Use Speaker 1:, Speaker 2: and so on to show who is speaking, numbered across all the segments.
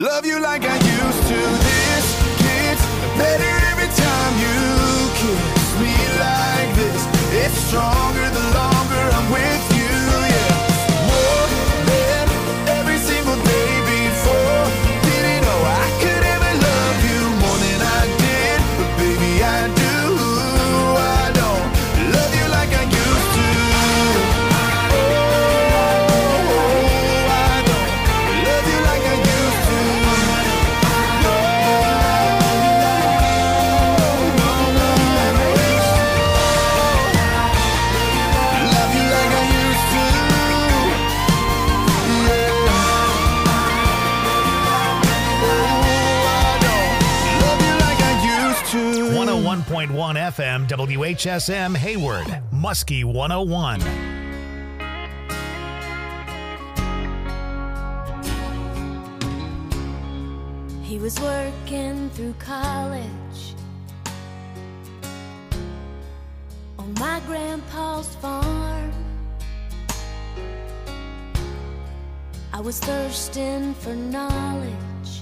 Speaker 1: Love you like I used to. This gets better every time you kiss me like this. It's stronger the longer I'm with you, yeah. More than every single day before. Didn't know I could ever love you more than I did, but baby I do. I don't love you like I used to. Oh, I don't love you like I used to. Love you like I used to. Yeah. Oh, I don't love you like I used to.
Speaker 2: 101.1 FM WHSM Hayward, Muskie 101.
Speaker 3: He was working through college on my grandpa's farm. I was thirsting for knowledge,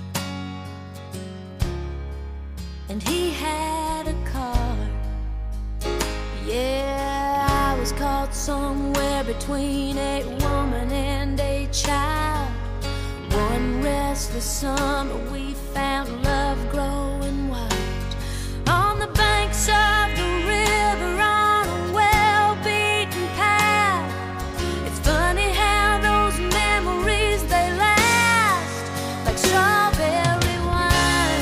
Speaker 3: and he had a car. Yeah, I was caught somewhere between a woman and a child. One restless summer we found love growing wild on the banks of the river on a well-beaten path. It's funny how those memories, they last like strawberry wine.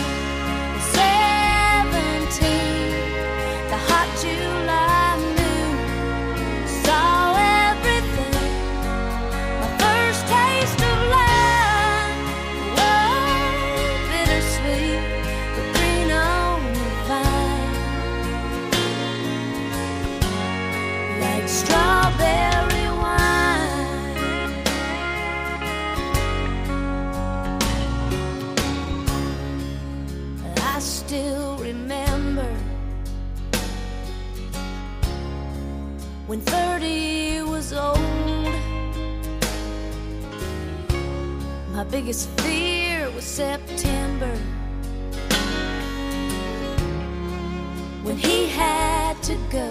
Speaker 3: 17, the hot July noon, saw everything. My first taste of love, whoa, bittersweet, but green on the vine, like strawberry wine. I still remember when 30 was old. My biggest fear was September, when he had to go.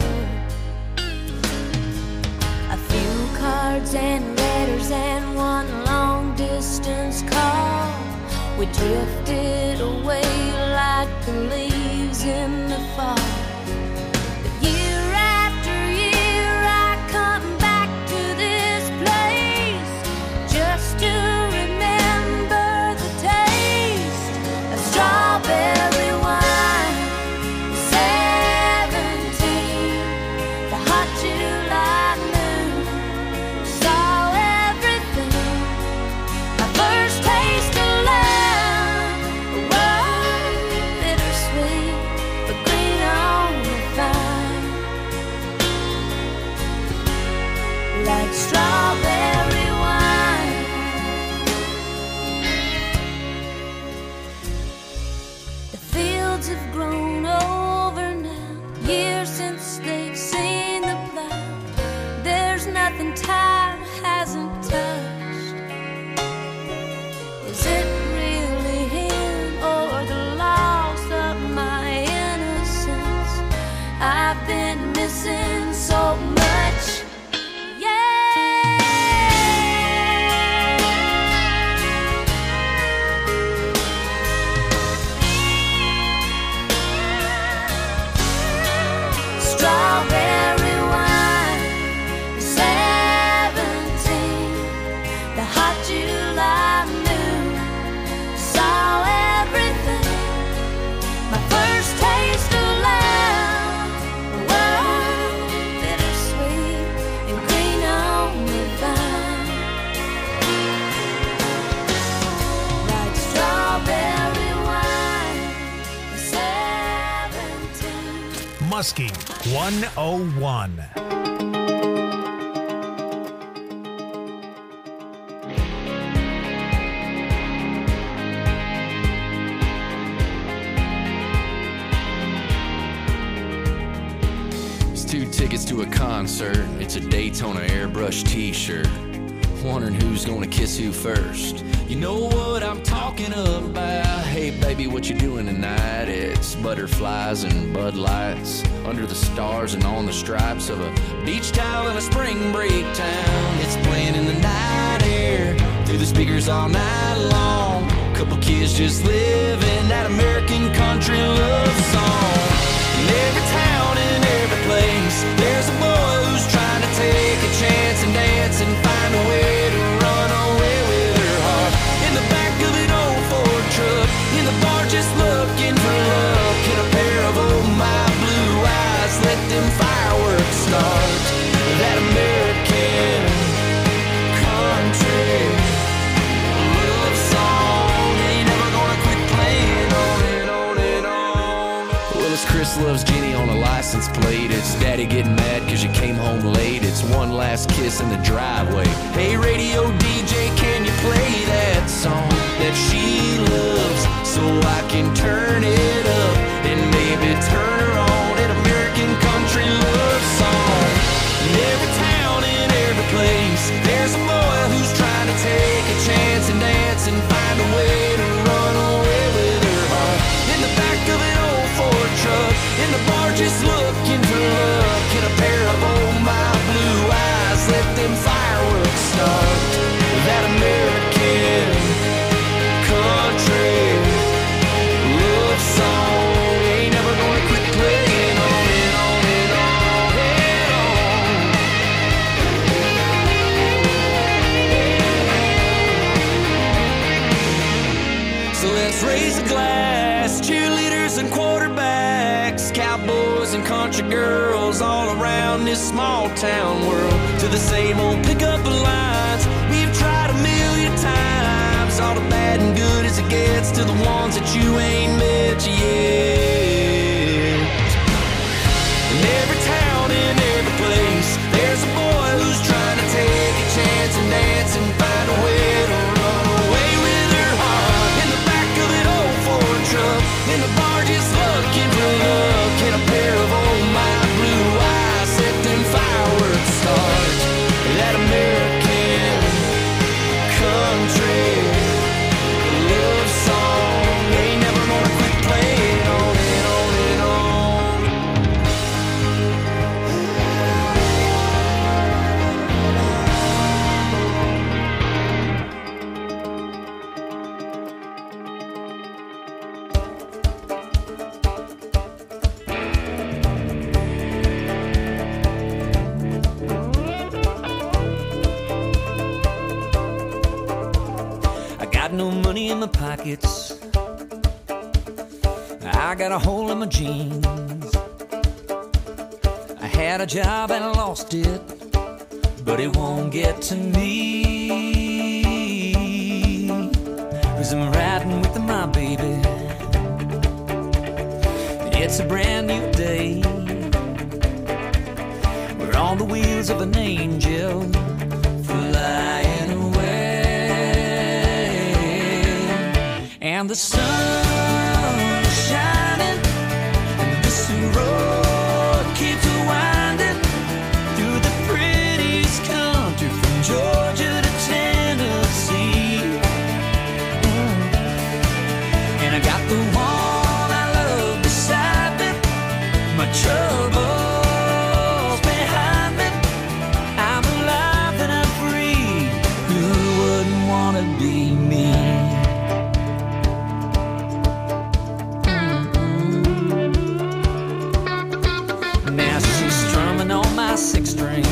Speaker 3: A few cards and letters and one long distance call. We drifted away like the leaves in the fall. But year after year I come back to this place just to remember the taste of strawberry wine. 17, the hot July noon, saw everything. My first taste of love, whoa, bittersweet, but green on the vine, like strawberry wine. The fields have grown over now, years since they've seen the plow. There's nothing time hasn't touched. Is it really him or the loss of my innocence? I've been missing so much. Strawberry wine, 17, the hot July noon, saw everything. My first taste of love, whoa, bittersweet and green on the vine, like strawberry wine, 17.
Speaker 2: Muskie 101.
Speaker 4: It's 2 tickets to a concert. It's a Daytona airbrush t-shirt. Wondering who's gonna kiss who first. You know what I'm talking about. Hey baby, what you doing tonight? It's butterflies and Bud Lights under the stars and on the stripes of a beach towel in a spring break town. It's playing in the night air through the speakers all night long. Couple kids just living that American country love song. In every town and every place, there's a boy who's trying to take a chance and dance and find a way to run away with her heart. In the back of an old Ford truck, in the bar just looking for love. Get a pair of old my blue eyes, let them fireworks start. That American country love song ain't never gonna quit playing on and on and on. Well, it's Chris Loves Jenny on a license plate. It's Daddy getting mad cause you came home late. It's one last kiss in the driveway. Hey radio DJ, can you play that song that she loves so I can turn it up and maybe turn her on? An American country love song. In every town, in every place, there's a boy who's trying to take a chance and dance and find a way to run away with her heart. In the back of an old Ford truck, in the bar just looking for love. Get a pair of old my blue eyes, let them fireworks start. That American country love song ain't never gonna quit playing on and on and on and on. So let's raise a glass, cheerleaders and quarterbacks, cowboys and country girls all around this small town world. To the same old pickup lines we've tried a million times. All the bad and good as it gets to the ones that you ain't met yet. In every town, in every place, there's a boy who's trying to take a chance and dance and find a way to run away with her heart. In the back of an old Ford truck, in the bar just looking for love. Get a pair of old my blue eyes, let them fireworks start. That American country love song ain't never gonna quit playing on and on and on. I got no money in my pockets, I got a hole in my jeans. I had a job and I lost it, but it won't get to me, 'cause I'm riding with my baby. It's a brand new day, we're on the wheels of an angel flying away, and the sun is shining, and this road keeps winding through the prettiest country from Georgia to Tennessee. And I got the one I love beside me, my troubles behind me. I'm alive and I'm free, who wouldn't wanna be me? Now she's strumming on my six string,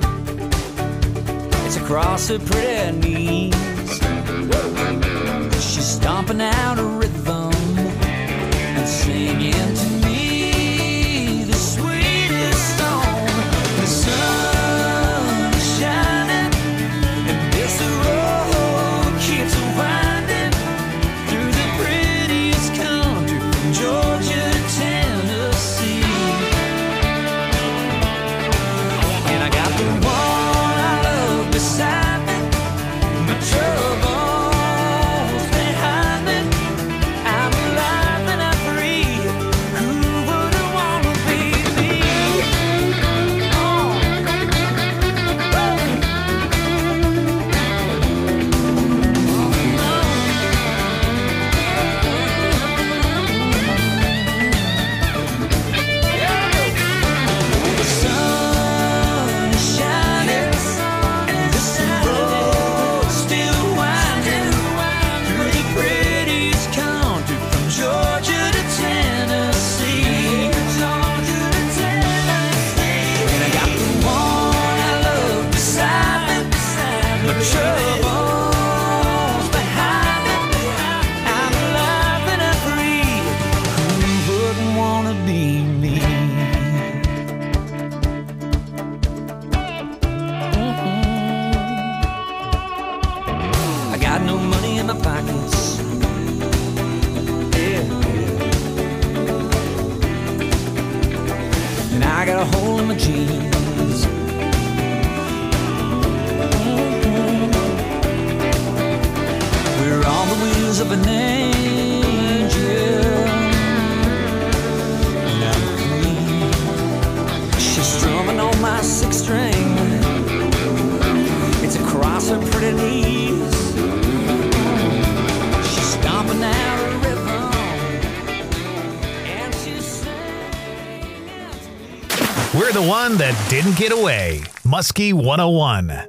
Speaker 4: it's across her pretty knees. She's stomping out a rhythm and singing to me the sweetest song. The sun is shining, and this road keeps winding through the prettiest country from Georgia to Tennessee. And I got the one I love beside me, my troubles behind me.
Speaker 5: angel. And I'm free. She's strumming on my sixth string. It's across her pretty knees. She's stomping out a rhythm. And she's saying to me.
Speaker 2: We're the one that didn't get away. Muskie 101.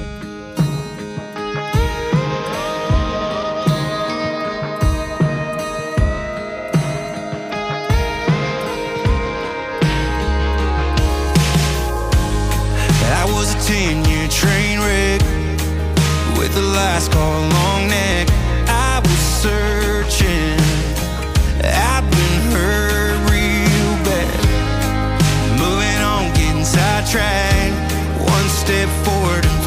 Speaker 1: I was a 10-year train wreck with a last call long neck. I was searching, I'd been hurt real bad. Moving on, getting sidetracked. One step forward and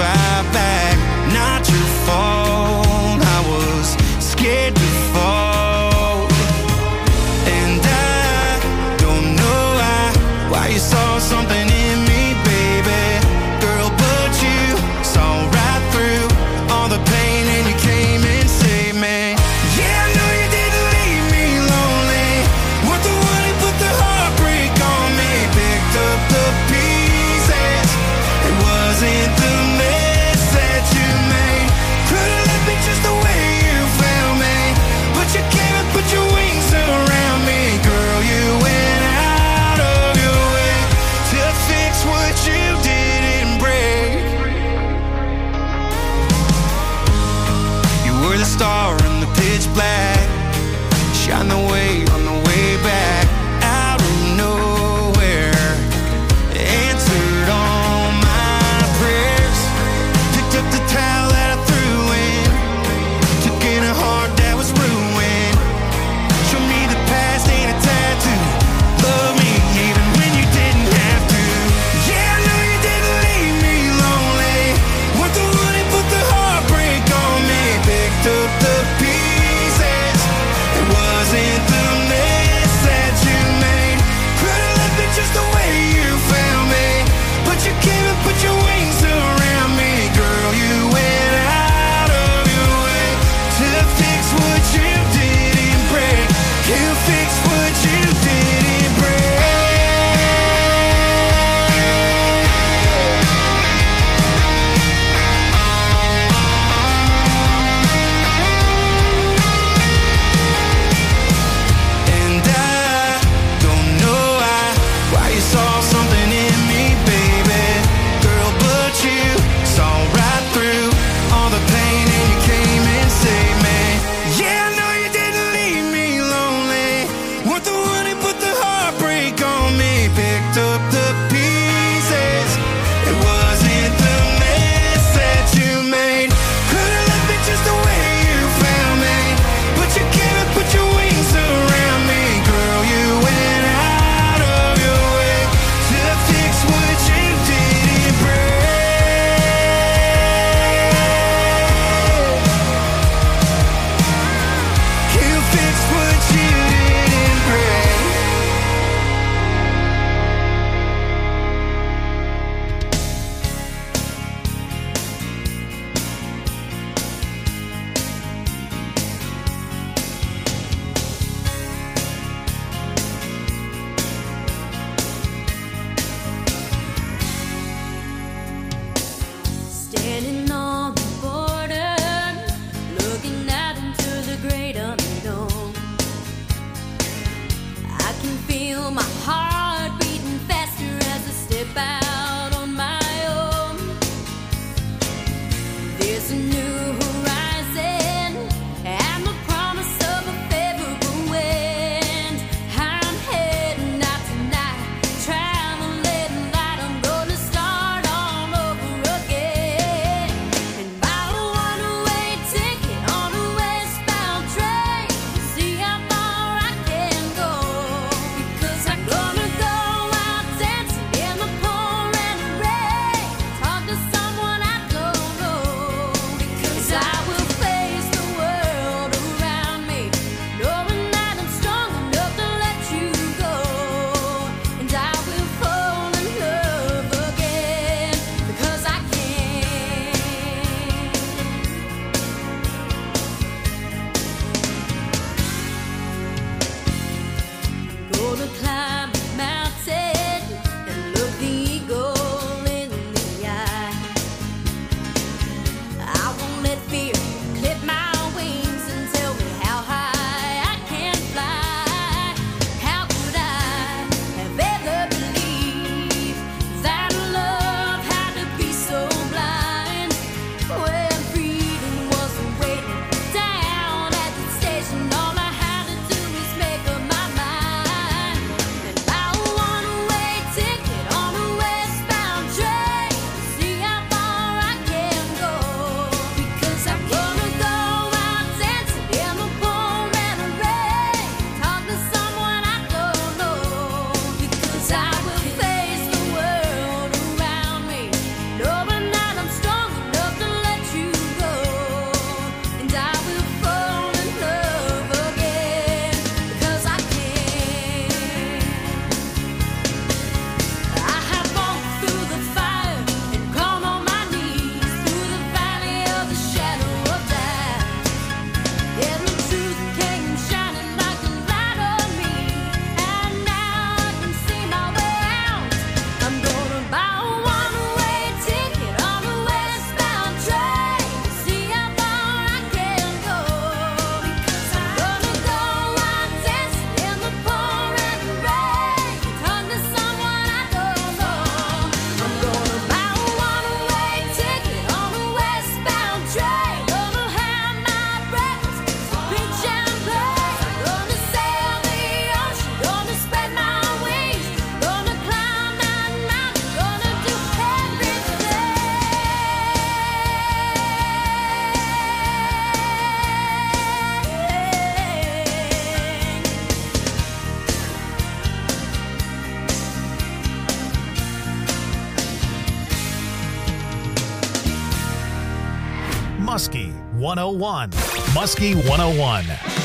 Speaker 2: Muskie 101. Muskie 101.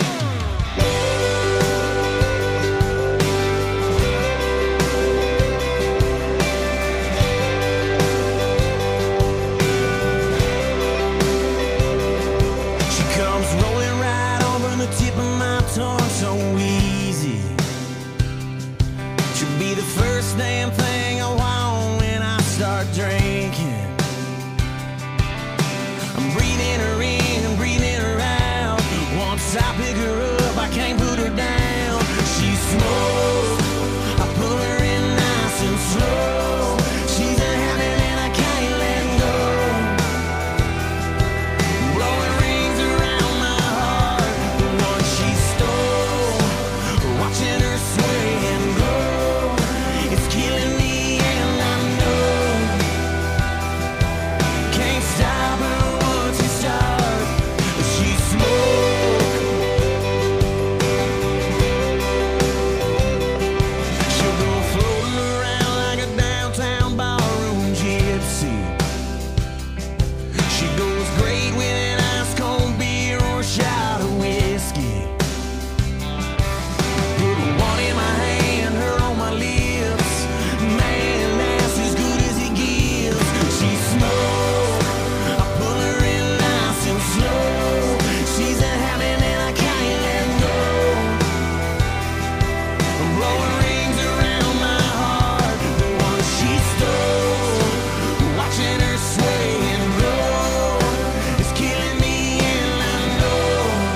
Speaker 5: So easy. She'll be the first damn thing I want when I start drinking. I'm breathing her in and breathing her out. Once I pick her up, I can't put her down. She smokes, I pull her in nice and slow. She's a habit and I can't let go. Blowing rings around my heart, the one she stole. Watching her sway and grow, it's killing me and I know. Can't stop her once you start. She smoke. She'll go floating around like a downtown ballroom gypsy. She goes great with an ice cold beer or a shot of whiskey. Put one in my hand, her on my lips. Man, that's as good as it gives. She smoke, I pull her in nice and slow. She's a habit and I can't let go. I'm blowing rings around my heart, the one she stole. Watching her sway and grow, it's killing me and I know.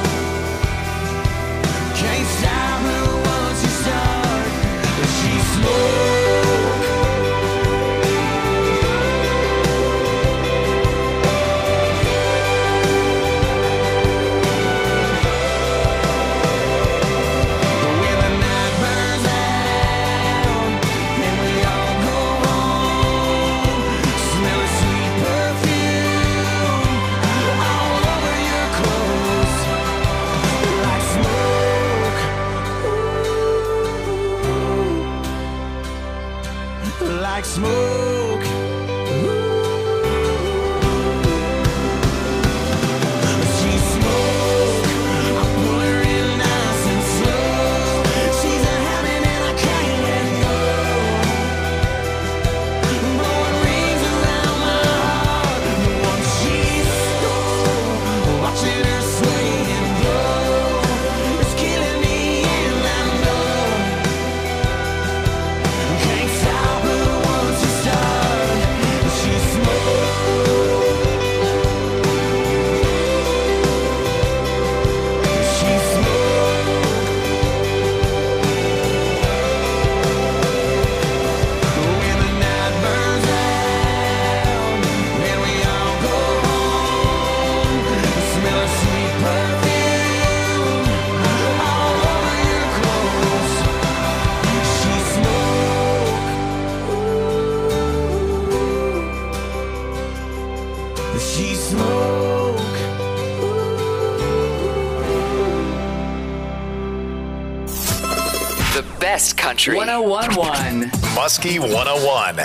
Speaker 5: Can't stop her once you start. She smoke. But when the night burns out and we all go home, smell a sweet perfume all over your clothes, like smoke, like smoke. She smoke, I pull her in nice and slow. She's a habit and I can't let go. Blowing rings around my heart, the one she stole. Watching her sway and glow, it's killing me and I know. Can't stop her once you start. She smoke. She smoke. When the night burns out and we all go home, smell a sweet perfume all over your clothes. She smoke. She smoke.
Speaker 6: The best country. 1011.
Speaker 2: Muskie 101.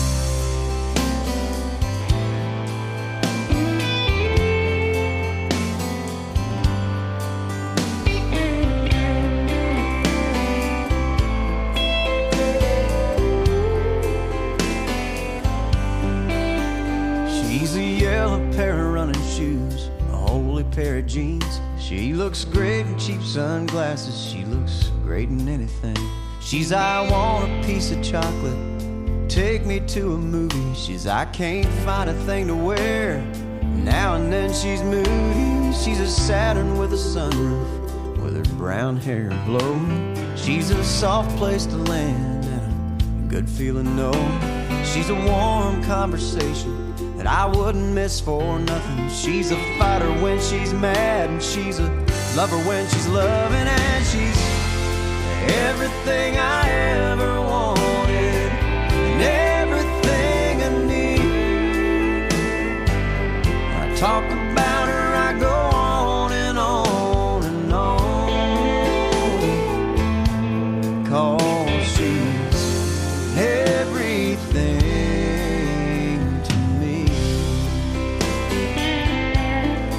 Speaker 5: She's a yellow pair of running shoes, a holy pair of jeans. She looks great in cheap sunglasses. She looks great in anything. She's I want a piece of chocolate, take me to a movie. She's I can't find a thing to wear. Now and then she's moody. She's a Saturn with a sunroof, with her brown hair blowing. She's a soft place to land and a good feeling no. She's a warm conversation that I wouldn't miss for nothing. She's a fighter when she's mad, and she's a lover when she's loving, and she's everything I ever wanted and everything I need. I talk about her, I go on and on and on, 'cause she's everything to me.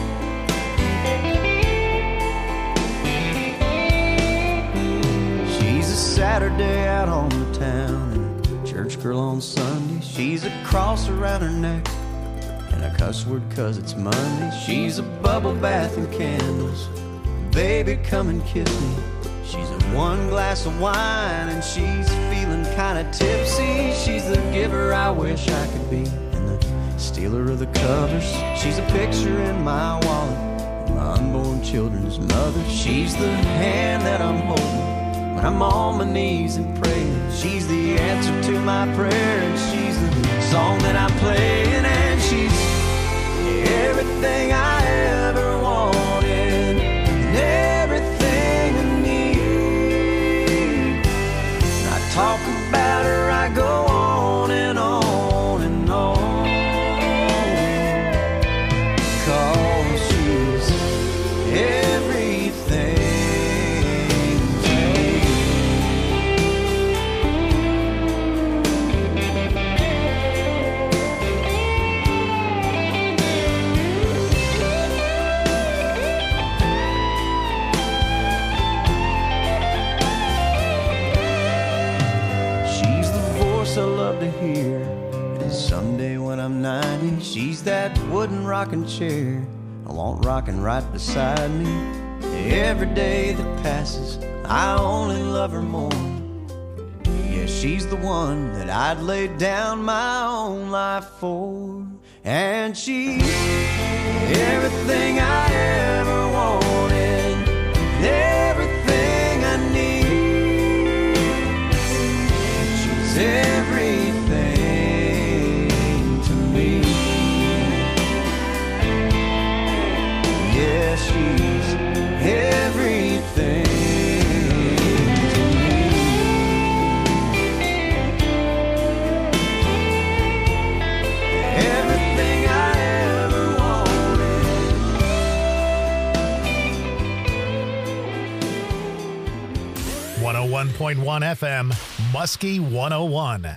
Speaker 5: Saturday out on the town, and a church girl on Sunday. She's a cross around her neck and a cuss word 'cause it's Monday. She's a bubble bath and candles. Baby, come and kiss me. She's a one glass of wine and she's feeling kinda tipsy. She's the giver I wish I could be and the stealer of the covers. She's a picture in my wallet, my unborn children's mother. She's the hand that I'm holding when I'm on my knees and praying. She's the answer to my prayer, and she's the song that I'm playing, and she's everything I ever wanted and everything I need. And I talk about her, I go on and on and on, 'cause she's everything to me. She's the voice I love to hear, and someday when I'm 90, she's that wooden rocking chair I want rocking right beside me. Every day that passes, I only love her more. Yeah, she's the one that I'd lay down my own life for. And she's everything I ever wanted, everything I need. She's everything to me. Yeah, she's everything to me. Everything I ever wanted.
Speaker 2: 101.1 FM, Muskie 101.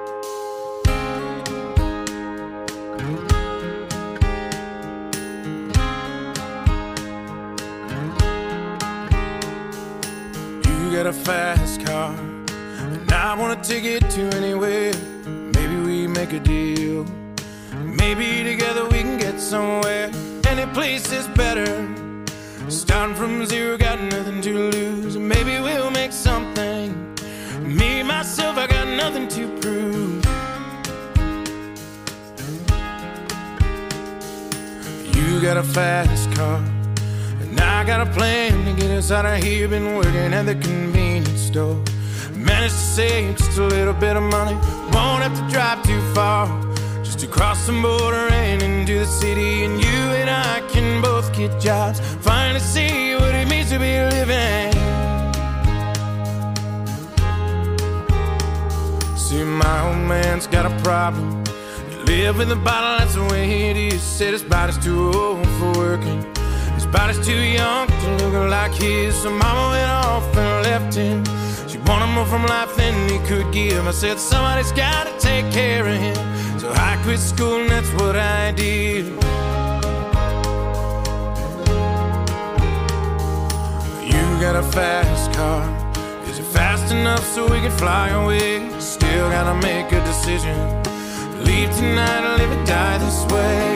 Speaker 7: You got a fast car, and I wanna take it to anywhere. Maybe we make a deal. Maybe together we can get somewhere. Any place is better. Starting from zero, got nothing to lose. Maybe we'll make something. Me, myself, I got nothing to prove. You got a fast car, and I got a plan to get us out of here. Been working at the convenience store. Managed to save just a little bit of money. Won't have to drive too far, just to cross the border and into the city. And you and I can both get jobs, finally see what it means to be living. See, my old man's got a problem. He live with a bottle, that's the way it is. Said his body's too old for working, his body's too young to look like his. So mama went off and left him. She wanted more from life than he could give. I said somebody's gotta take care of him, so I quit school and that's what I did. You got a fast car, is it fast enough so we can fly away? Still gotta make a decision, leave tonight or live and die this way.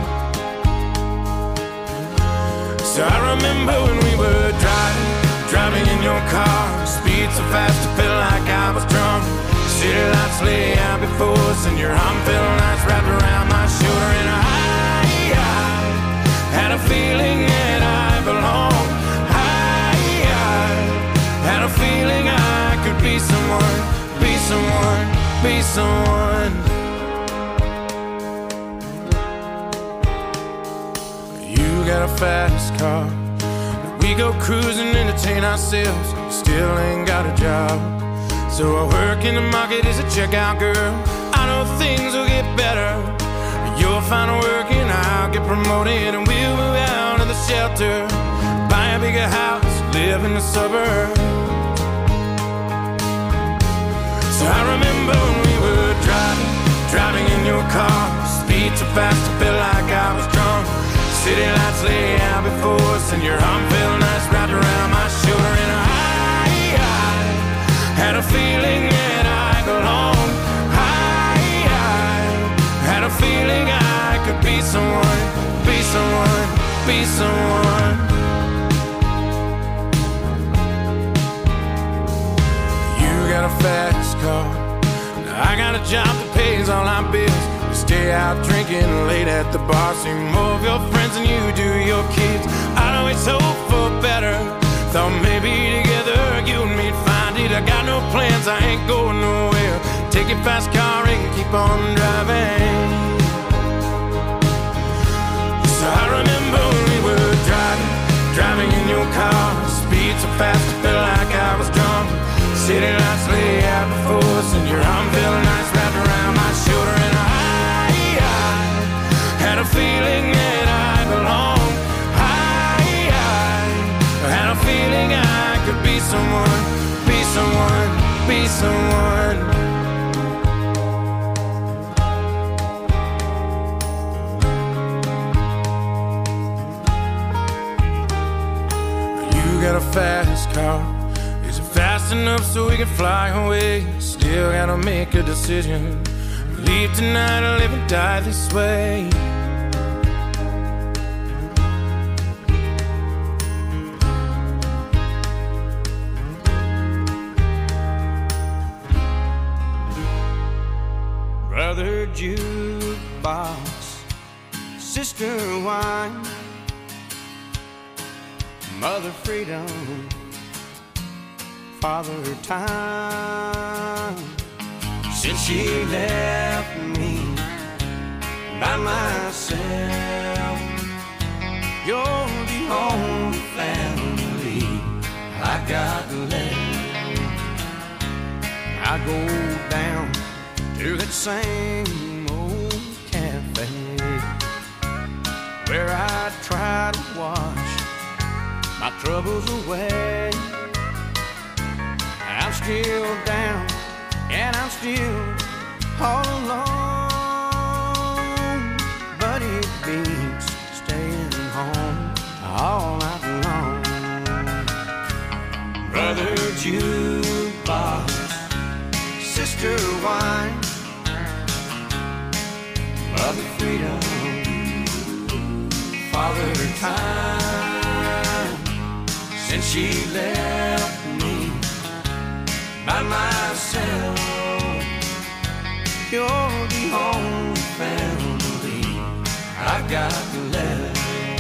Speaker 7: So I remember when we were driving in your car. Speed so fast I felt like I was drunk. City lights lay out before us, and your arm felt nice wrapped around my shoulder. And I had a feeling that I belonged. I had a feeling I could be someone, be someone, be someone. You got a fast car, we go cruising, entertain ourselves. Still ain't got a job, so I work in the market as a checkout girl. I know things will get better. You'll find work and I'll get promoted, and we'll move out of the shelter, buy a bigger house, live in the suburbs. So I remember when we were driving in your car. Speed so fast I felt like I was drunk. City lights lay out before us, and your arm felt nice wrapped around my shoulder. And I had a car. Now I got a job that pays all our bills. We stay out drinking late at the bar. See more of your friends than you do your kids. I'd always hope for better. Thought maybe together you and me'd find it. I got no plans, I ain't going nowhere. Take your fast car and keep on driving. So I remember we were driving in your car. Speed so fast I felt like I was drunk. City lights lay out before us, and your arm felt nice wrapped around my shoulder. And I had a feeling that I belonged. I had a feeling I could be someone, be someone, be someone. You got a fast car. Is it fast enough so we can fly away? Still gotta make a decision. Leave tonight or live and die this way.
Speaker 5: Brother jukebox, sister wine, mother freedom, father time. Since she left me by myself, you're the only family I got left. I go down to that same old cafe where I try to wash my troubles away. I'm still down and I'm still all alone, but it beats staying home all night long. Brother jukebox, sister wine, mother freedom, father time. Since she left me by myself, you're the only family I've got left.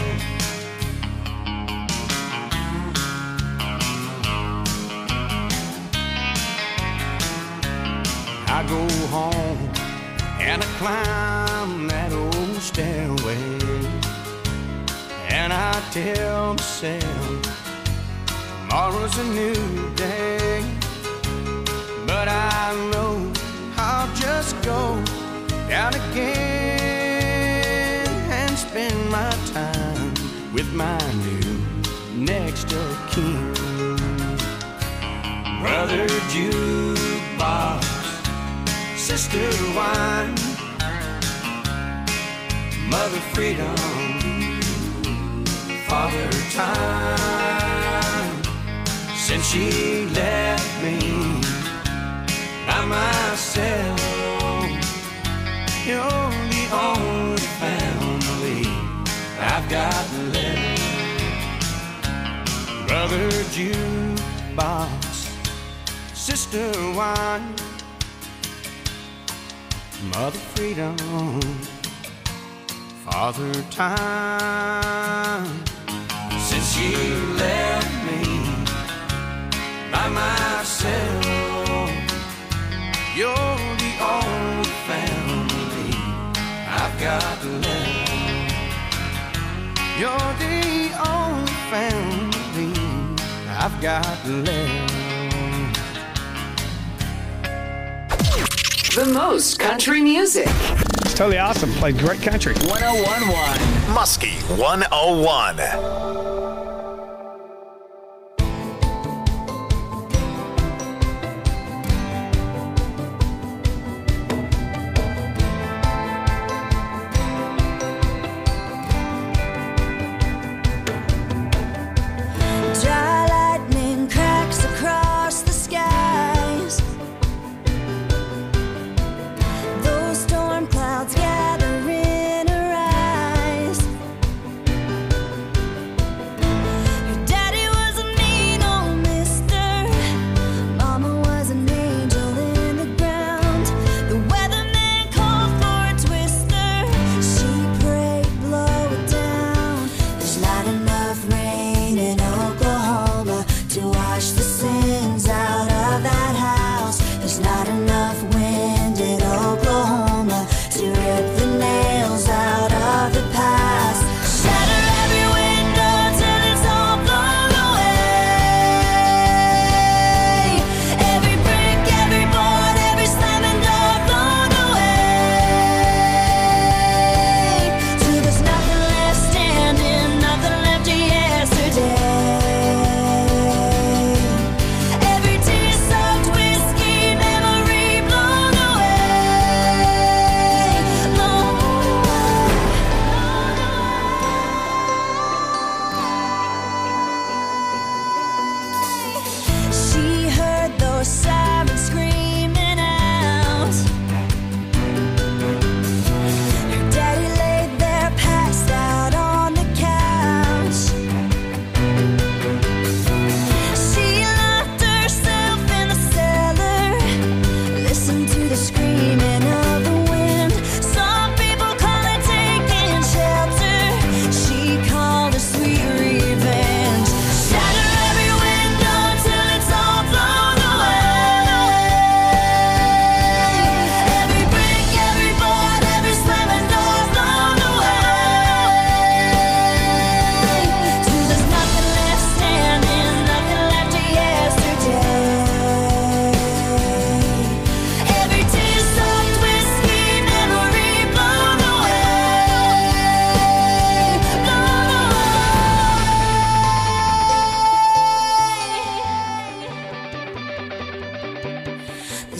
Speaker 5: I go home and I climb that old stairway, and I tell myself tomorrow's a new day. But I know I'll just go down again and spend my time with my new next of kin. Brother jukebox, sister wine, mother freedom, father time. Since she left me by myself, you're the only family I've got left. Brother jukebox, sister wine, mother freedom, father time. Since she left me by myself, you're the only family I've got left. You're the only family I've got left.
Speaker 6: The most country music.
Speaker 8: It's totally awesome. Played great country.
Speaker 6: 101.1
Speaker 2: Muskie 101.
Speaker 3: Gather in her eyes.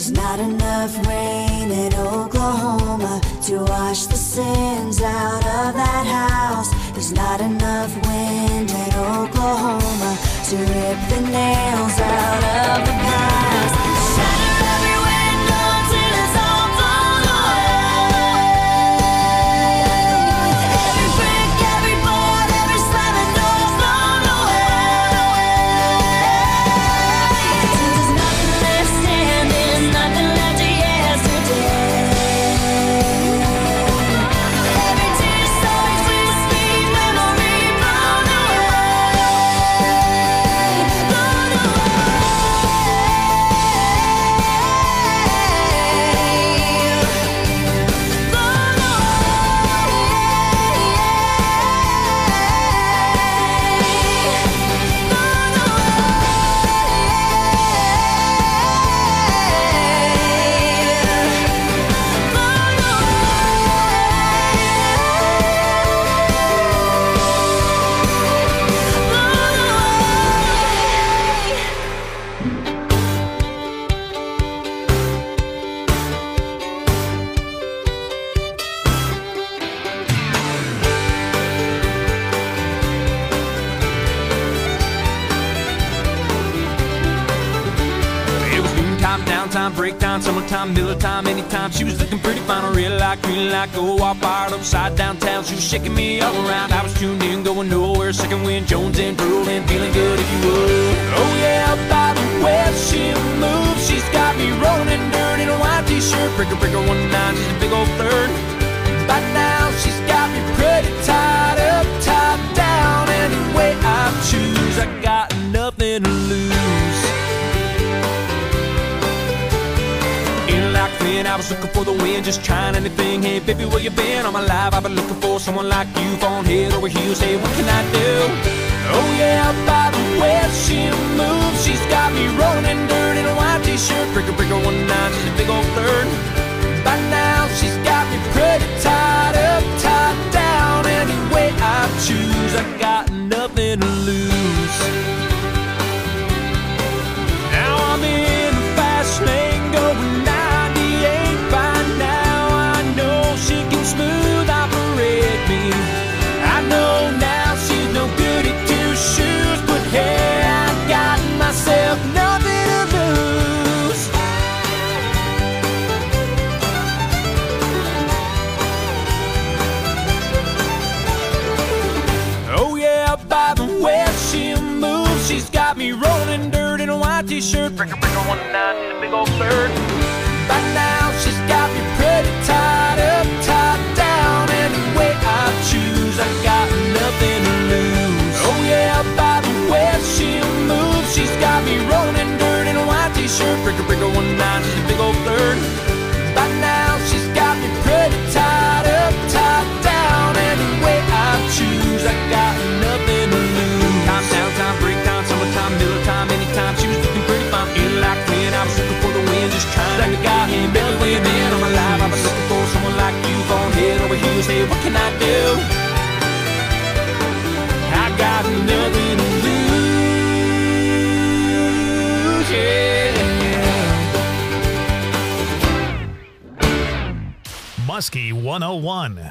Speaker 9: There's not enough rain in Oklahoma to wash the sins out of that house. There's not enough wind in Oklahoma to rip the nails out of the past. Shatter every window till it's all blown away. Every brick, every board, every slamming door blown away. There's nothing left standing, nothing left of yesterday. Every tear so twisty, memory blown away. Blown
Speaker 10: Downtime, break time, summertime, Miller time, anytime. She was looking pretty fine, real like, green like, go all fired upside downtown. She was shaking me all around. I was tuned in, going nowhere. Second wind, Jones and drooling, feeling good if you would. Oh yeah, by the way she moves, she's got me rolling in dirt in a white t-shirt. Breaker, breaker, 1-9, she's a big old flirt. By now, she's got me pretty tied up, tied down. Any way I choose, I got nothing to lose. I was looking for the wind, just trying anything. Hey, baby, where you been? All my life I've been looking for someone like you. Falling head over heels, hey, what can I do? Oh yeah, by the way she moves, she's got me rolling in dirt in a white t-shirt. Breaker, breaker, 1-9, she's a big old flirt. By now, she's got me pretty tied up, tied down. Any way I choose, I got nothing to lose. Now I'm in the fast lane going 98. By now I know she can smooth operate me. I know now she's no good at two shoes, but hey, I got myself nothing to lose. Oh yeah, by the way she moves, she's got me rolling dirt in a white t-shirt. Breaker, breaker, 1-9, in a big old flirt. By now she's got me pretty tied up, tied down. Any way I choose, I got nothing to lose. Oh yeah, by the way she moves, she's got me rolling in dirt in a white t-shirt. Breaker, breaker, 1-9, she's a big old flirt. By now she's got me pretty tied up, tied down. Any way I choose, I got nothing to lose. Time, downtime, break time, summertime, Miller time, anytime. She was looking pretty fine, feeling like when I was looking for the wind, just trying to guy. Hey, Billy, where you been? All my life I've been looking for someone like you. Falling head over heels, hey, what can I do? I got nothing to lose, yeah.
Speaker 2: Muskie 101.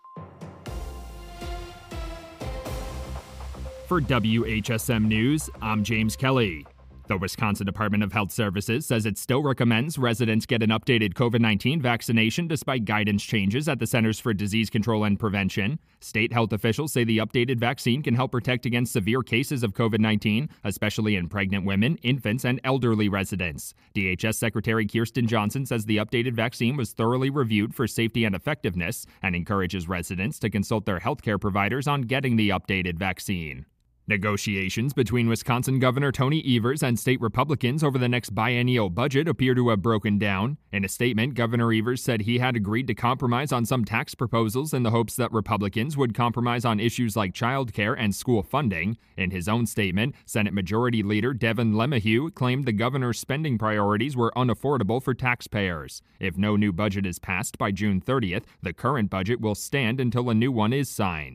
Speaker 11: For WHSM News, I'm James Kelly. The Wisconsin Department of Health Services says it still recommends residents get an updated COVID-19 vaccination despite guidance changes at the Centers for Disease Control and Prevention. State health officials say the updated vaccine can help protect against severe cases of COVID-19, especially in pregnant women, infants, and elderly residents. DHS Secretary Kirsten Johnson says the updated vaccine was thoroughly reviewed for safety and effectiveness and encourages residents to consult their healthcare providers on getting the updated vaccine. Negotiations between Wisconsin Governor Tony Evers and state Republicans over the next biennial budget appear to have broken down. In a statement, Governor Evers said he had agreed to compromise on some tax proposals in the hopes that Republicans would compromise on issues like child care and school funding. In his own statement, Senate Majority Leader Devin LeMahieu claimed the governor's spending priorities were unaffordable for taxpayers. If no new budget is passed by June 30th, the current budget will stand until a new one is signed.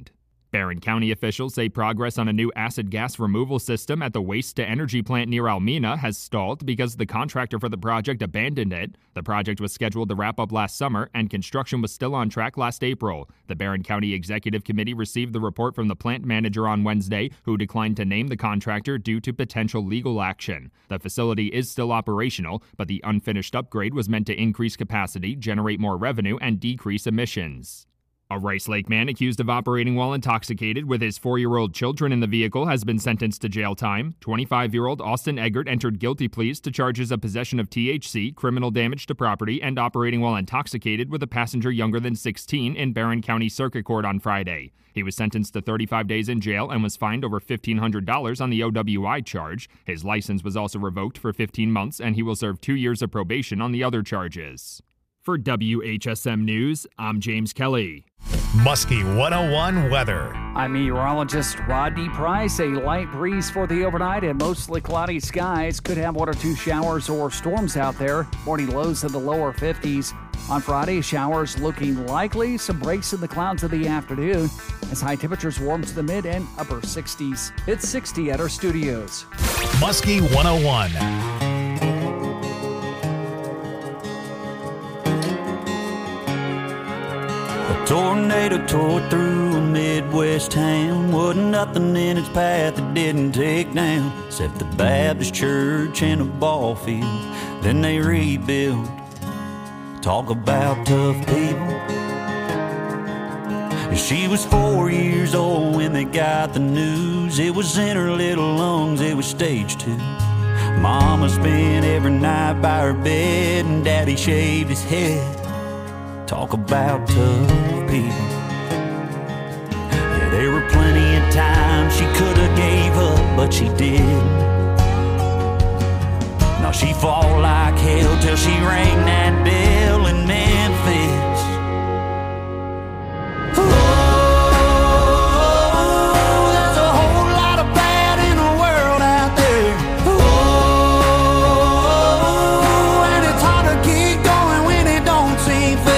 Speaker 11: Barron County officials say progress on a new acid gas removal system at the waste-to-energy plant near Almena has stalled because the contractor for the project abandoned it. The project was scheduled to wrap up last summer, and construction was still on track last April. The Barron County Executive Committee received the report from the plant manager on Wednesday, who declined to name the contractor due to potential legal action. The facility is still operational, but the unfinished upgrade was meant to increase capacity, generate more revenue, and decrease emissions. A Rice Lake man accused of operating while intoxicated with his 4-year-old children in the vehicle has been sentenced to jail time. 25-year-old Austin Eggert entered guilty pleas to charges of possession of THC, criminal damage to property, and operating while intoxicated with a passenger younger than 16 in Barron County Circuit Court on Friday. He was sentenced to 35 days in jail and was fined over $1,500 on the OWI charge. His license was also revoked for 15 months, and he will serve 2 years of probation on the other charges. For WHSM News, I'm James Kelly.
Speaker 2: Muskie 101 weather.
Speaker 12: I'm meteorologist Rodney Price. A light breeze for the overnight and mostly cloudy skies. Could have 1 or 2 showers or storms out there. Morning lows in the lower 50s. On Friday, showers looking likely. Some breaks in the clouds in the afternoon as high temperatures warm to the mid and upper 60s. It's 60 at our studios.
Speaker 2: Muskie 101.
Speaker 5: Tornado tore through a Midwest town. Wasn't nothing in its path it didn't take down, except the Baptist church and a ball field. Then they rebuilt. Talk about tough people. She was 4 years old when they got the news. It was in her little lungs, it was stage 2. Mama spent every night by her bed, and Daddy shaved his head. Talk about tough people. Yeah, there were plenty of times she could have gave up, but she didn't. Now she fought like hell till she rang that bell in Memphis. Oh, there's a whole lot of bad in the world out there. Oh, and it's hard to keep going when it don't seem fair.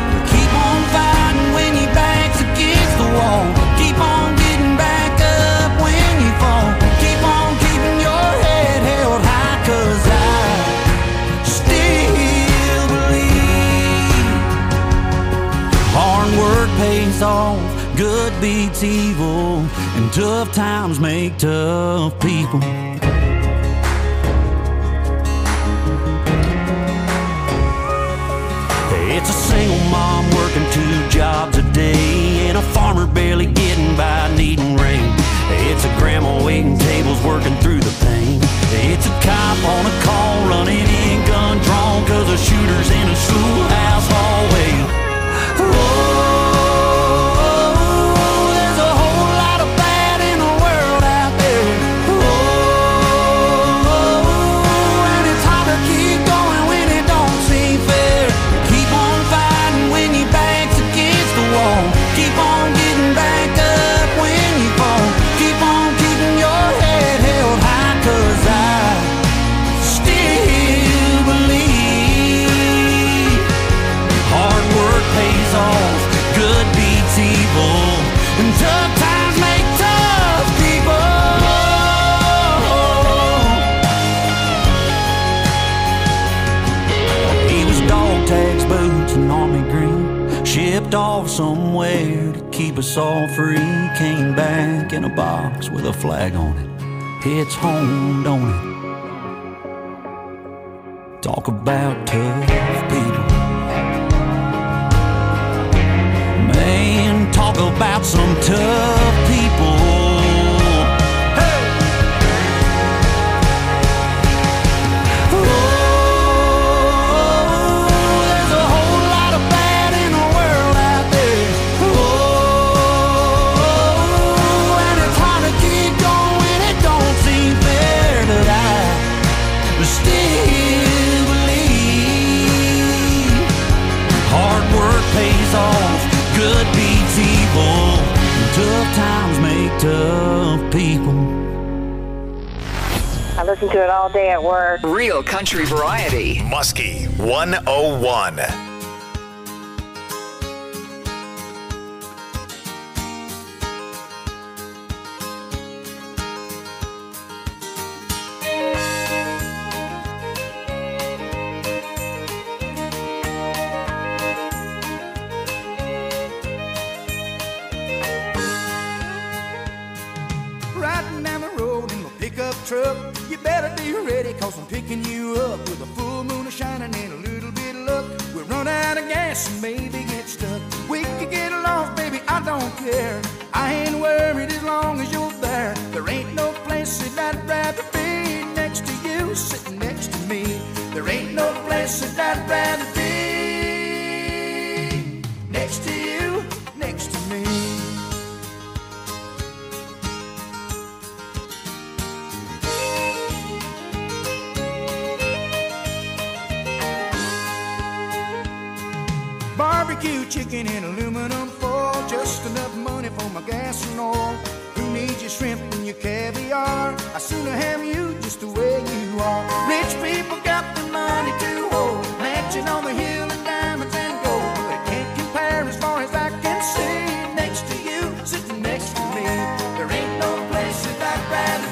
Speaker 5: Keep on getting back up when you fall. Keep on keeping your head held high, 'cause I still believe hard work pays off, good beats evil, and tough times make tough people. It's a single mom working 2 jobs a day, and a farmer barely getting by needing rain. It's a grandma waiting tables working through the pain. It's a cop on a call running in gun drawn, 'cause a shooter's in a schoolhouse hallway. Oh, there's a whole lot of bad in the world out there. Oh, and it's hard to keep going when it don't seem fair. Keep on fighting when your back's against the wall. Keep on getting back up when you fall. Keep on keeping your head held high, 'cause I still believe hard work pays off, good beats evil, and tough times make tough people. He was dog tags, boots, and army green. Shipped off somewhere to keep us all free. Came back in a box with a flag on it. It's home, don't it? Talk about tough people. Man, talk about some tough people. Good beats evil, tough times make tough people.
Speaker 13: I listen to it all day at work.
Speaker 6: Real country variety.
Speaker 2: Muskie 101.
Speaker 14: truck. You better be ready, cause I'm picking you up with a full moon shining and a little bit of luck. We'll run out of gas and maybe get stuck. We could get lost, baby, I don't care. I ain't worried as long as you're there. There ain't no place that I'd rather be next to you, sitting next to me. There ain't no place that I'd rather be next to you, next to me. Barbecue chicken in aluminum foil, just enough money for my gas and oil. Who needs your shrimp and your caviar? I sooner have you just the way you are. Rich people got the money to hold, mansion on the hill and diamonds and gold. But it can't compare as far as I can see. Next to you, sitting next to me. There ain't no place that I'd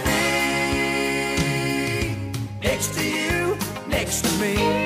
Speaker 14: rather be next to you, next to me.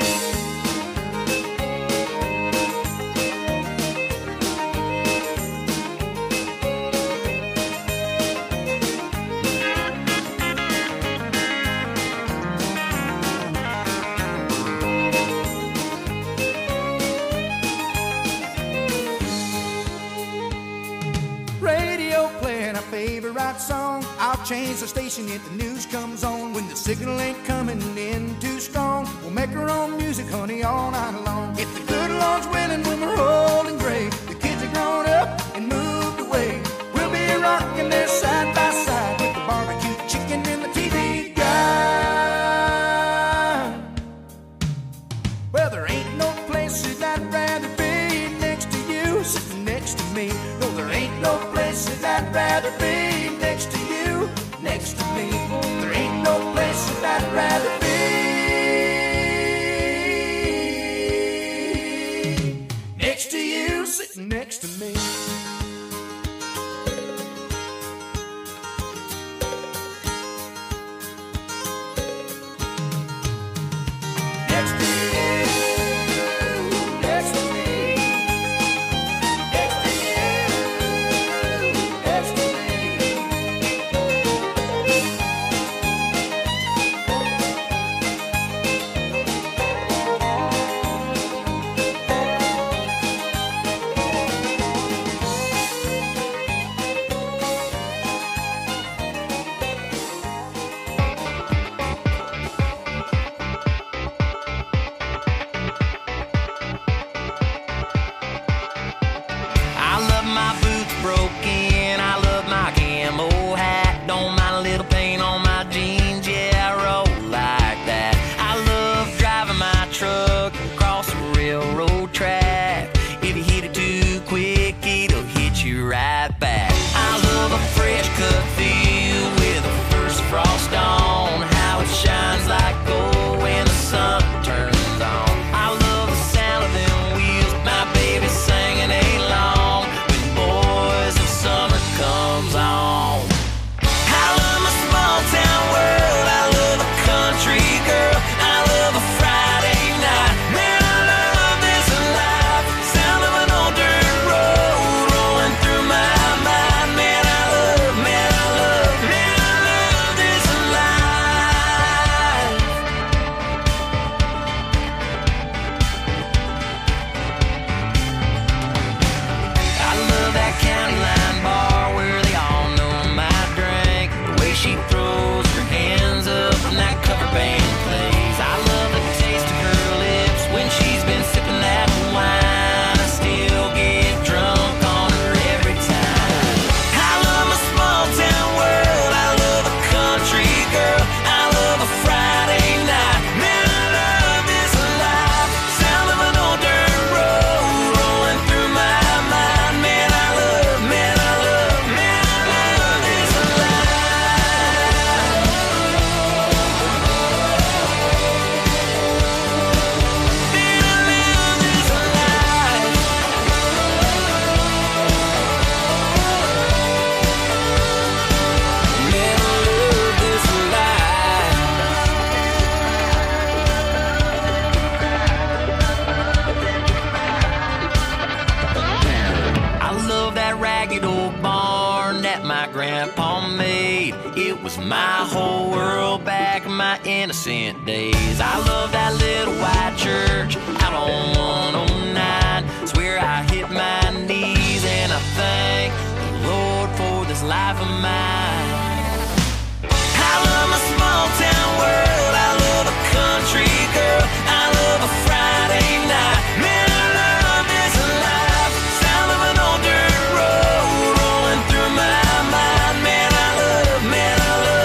Speaker 14: Song. I'll change the station if the news comes on. When the signal ain't coming in too strong, we'll make our own music, honey, all night long. If the good Lord's willing, when we're old and gray, the kids are grown up and moved away, we'll be rocking there side by side with the barbecue chicken and the TV guide. Well, there ain't no place that I'd rather be next to you, sitting next to me. No, there ain't no place that I'd rather be next to you, next to me. There ain't no place that I'd rather be next to you, sitting
Speaker 4: was my whole world back in my innocent days. I love that little white church out on 109. Swear I hit my knees and I thank the Lord for this life of mine. I love my small town world, I love a country girl, I love a Friday night. Man, I love this life, sound of an old dirt road rolling through my mind. Man, I love this life.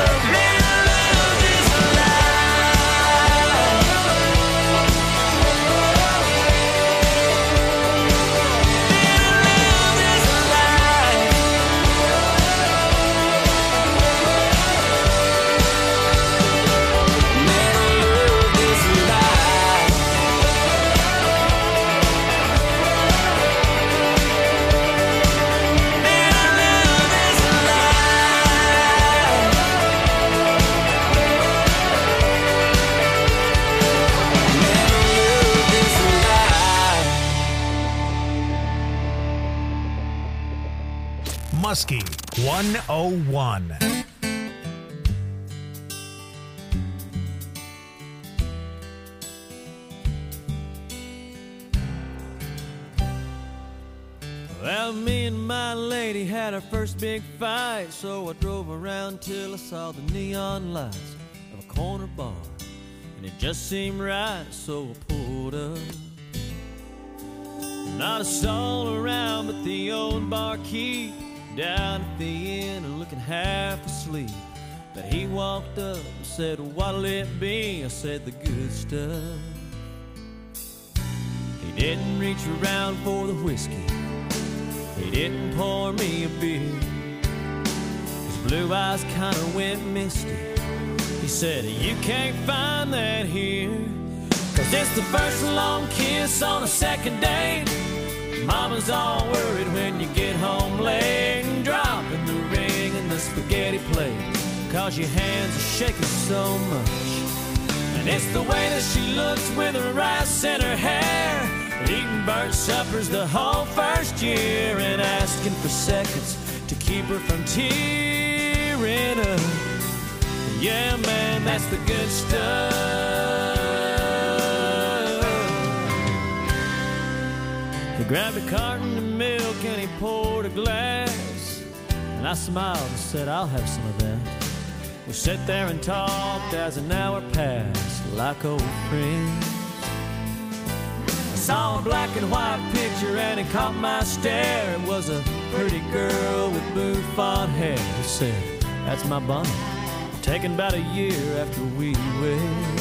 Speaker 2: Muskie 101.
Speaker 15: Well, me and my lady had our first big fight, so I drove around till I saw the neon lights of a corner bar, and it just seemed right, so I pulled up. Not a soul around but the old barkeep down at the inn and looking half asleep. But he walked up and said, "What'll it be?" I said, "The good stuff." He didn't reach around for the whiskey, he didn't pour me a beer. His blue eyes kinda went misty. He said, "You can't find that here, 'cause it's the first long kiss on a second date. Mama's all worried when you get home late, and dropping the ring in the spaghetti plate, 'cause your hands are shaking so much. And it's the way that she looks with her rice in her hair, eating burnt suppers the whole first year, and asking for seconds to keep her from tearing up. Yeah, man, that's the good stuff." He grabbed a carton of milk and he poured a glass, and I smiled and said, "I'll have some of that." We sat there and talked as an hour passed like old friends. I saw a black and white picture and it caught my stare. It was a pretty girl with bouffant hair. He said, "That's my bonnet, taken about a year after we wed."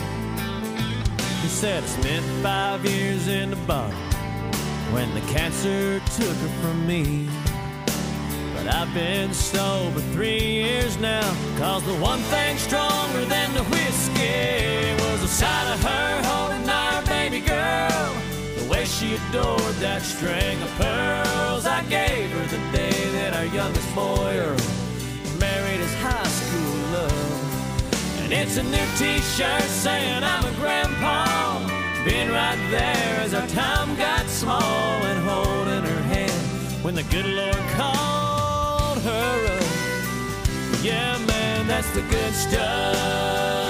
Speaker 15: He said, "I spent 5 years in the bottom when the cancer took her from me. But I've been sober 3 years now, 'cause the one thing stronger than the whiskey was the sight of her holding our baby girl. The way she adored that string of pearls I gave her the day that our youngest boy, Earl, married his high school love. And it's a new t-shirt saying I'm a grandpa, been right there as our time got small, and holding her hand when the good Lord called her up. Yeah, man, that's the good stuff.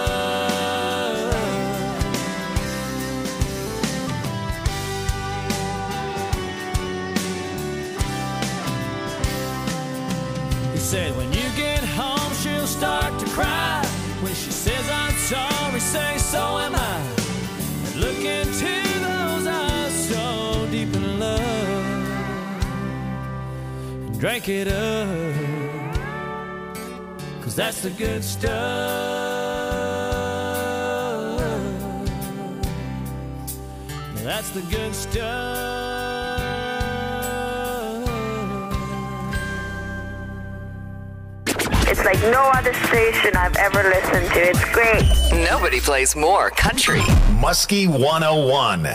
Speaker 15: He said, "When you get home, she'll start to cry. When she says I'm sorry, say so am I. Look into those eyes so deep in love, and drink it up, 'cause that's the good stuff. That's the good stuff."
Speaker 13: It's like no other station I've ever listened to. It's great.
Speaker 6: Nobody plays more country.
Speaker 2: Muskie 101.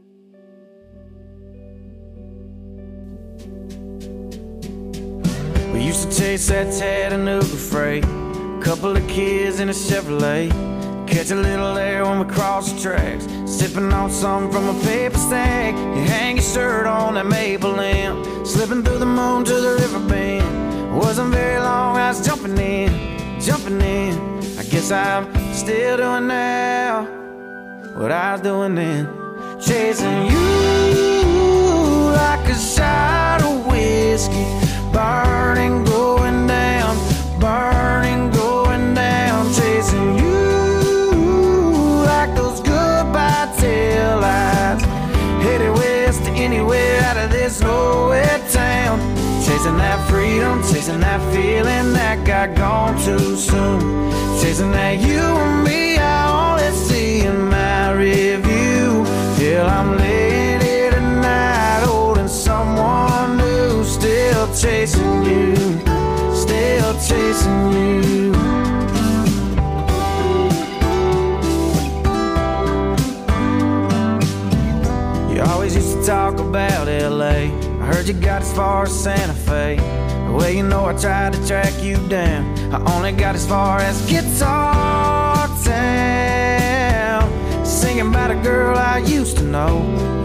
Speaker 5: We used to chase that Chattanooga freight, couple of kids in a Chevrolet, catch a little air when we cross the tracks, sipping on something from a paper stack. You hang your shirt on that maple lamp, slipping through the moon to the river bend,
Speaker 14: Wasn't very long, I was jumping in. I guess I'm still doing now what I was doing then. Chasing you like a shot of whiskey. Burning, going down. Burning, going down. Chasing you like those goodbye tail lights. Headed west to anywhere out of this nowhere town. Chasing that freedom, chasing that feeling that got gone too soon. Chasing that you and me, I only see in my review. Till I'm laying here tonight, holding someone new. Still chasing you, still chasing you. You always used to talk about LA. I heard you got as far as Santa Fe. Well, you know I tried to track you down. I only got as far as Guitar Town. Singing about a girl I used to know.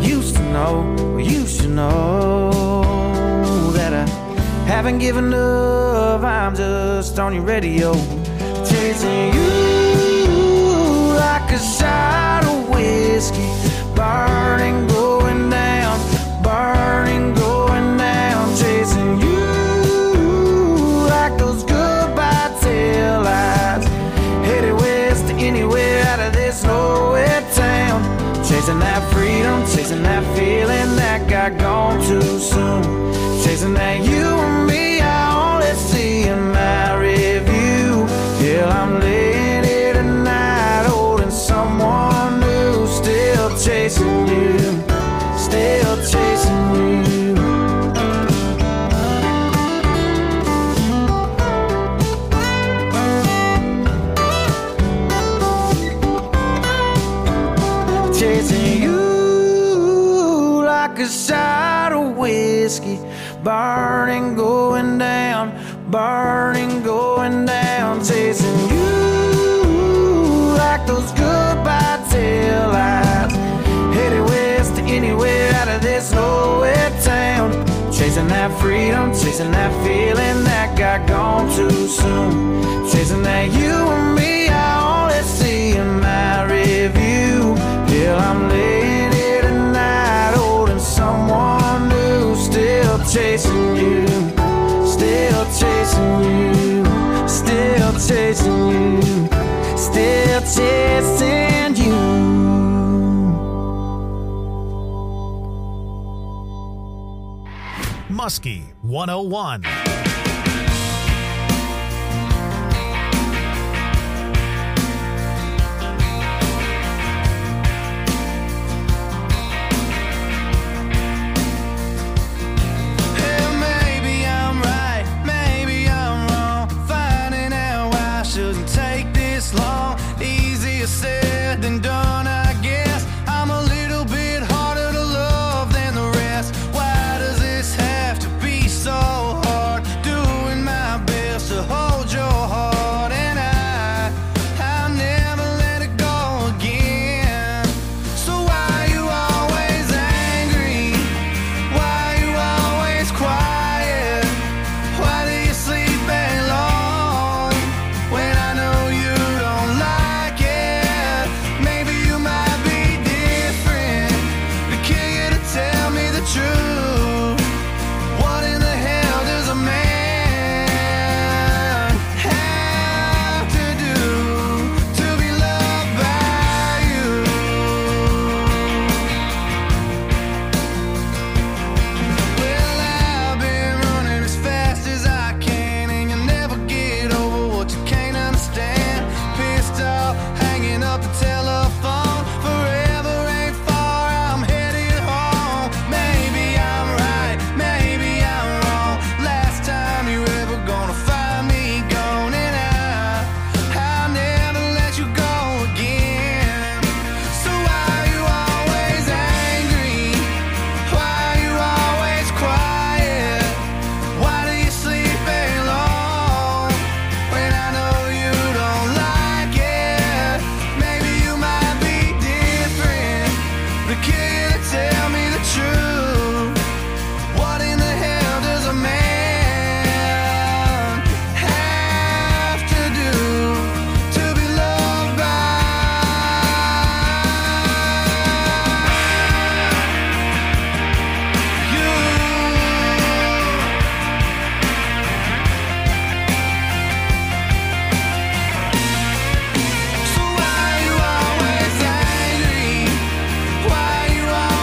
Speaker 14: That I haven't given up, I'm just on your radio. Chasing you like a shot of whiskey. Burning, going down. Burning, going down. Chasing you like those goodbye tail lights. Headed west to anywhere out of this nowhere town. Chasing that freedom, chasing that feeling that got gone too soon. Chasing that you and me, I only see in my review. Till I'm laying here tonight, holding someone new. Still chasing you, still chasing you. Chasing you like a shot of whiskey. Burning, going down. Burning, going down. Chasing you like those goodbye tail lights. Headed west to anywhere out of this nowhere town. Chasing that freedom, chasing that feeling that got gone too soon. Chasing that you and me, I only see in my review. Till I'm laying here tonight, holding someone new. Still chasing you, still chasing you, still chasing you, still chasing you.
Speaker 2: Muskie 101.